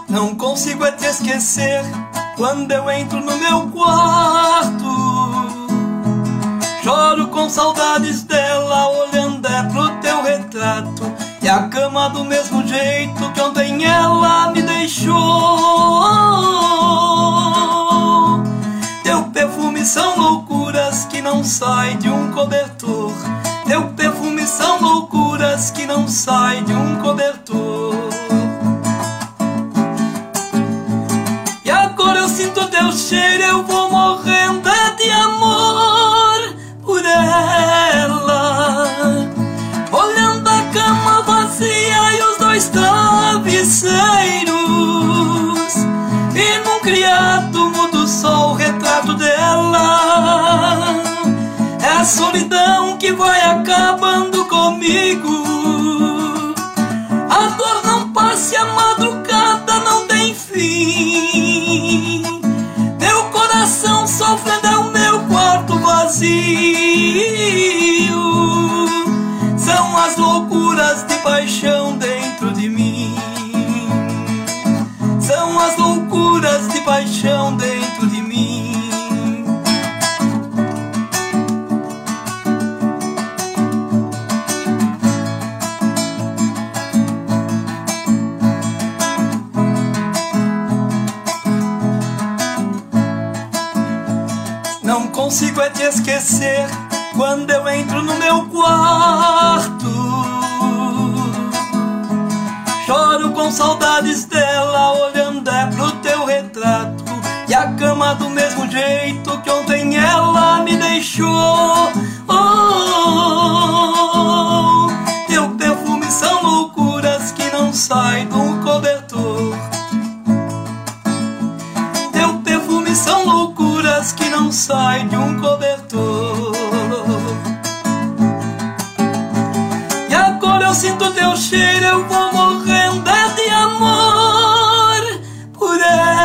Não consigo é te esquecer quando eu entro no meu quarto. Choro com saudades dela, olhando pro teu retrato. E a cama do mesmo jeito que ontem ela me deixou. Teu perfume são loucuras que não saem de um cobertor. Teu perfume são loucuras que não saem de um cobertor. E agora eu sinto teu cheiro, eu vou morrendo de amor por ela. Olhando a cama vazia e os dois travesseiros, e num criado mudo só o retrato dela. É a solidão que vai acabando comigo. A dor não passa e a madrugada não tem fim. Meu coração sofrendo é o meu quarto vazio. São as loucuras de paixão dentro de mim. São as loucuras de paixão dentro de mim. Não consigo é te esquecer quando eu entro no meu quarto. Choro com saudades dela, olhando pro teu retrato. E a cama do mesmo jeito que ontem ela me deixou. Oh, teu perfume são loucuras que não saem do cobertor. Teu perfume são loucuras que não saem de um cobertor. E agora eu sinto teu cheiro, eu vou morrendo de amor por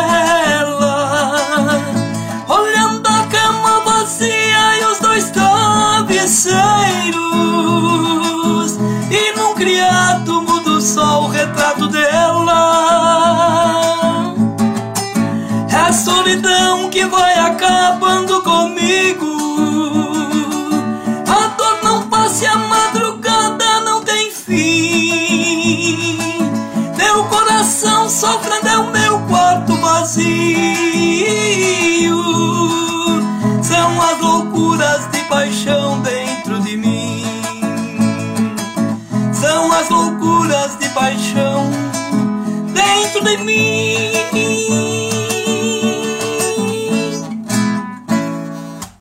ela. Olhando a cama vazia e os dois travesseiros, e num criado mudo só o retrato dela. É a solidão que vai acabando comigo. A dor não passa e a madrugada não tem fim. Meu coração sofrendo é o meu quarto vazio. São as loucuras de paixão dentro de mim. São as loucuras de paixão dentro de mim.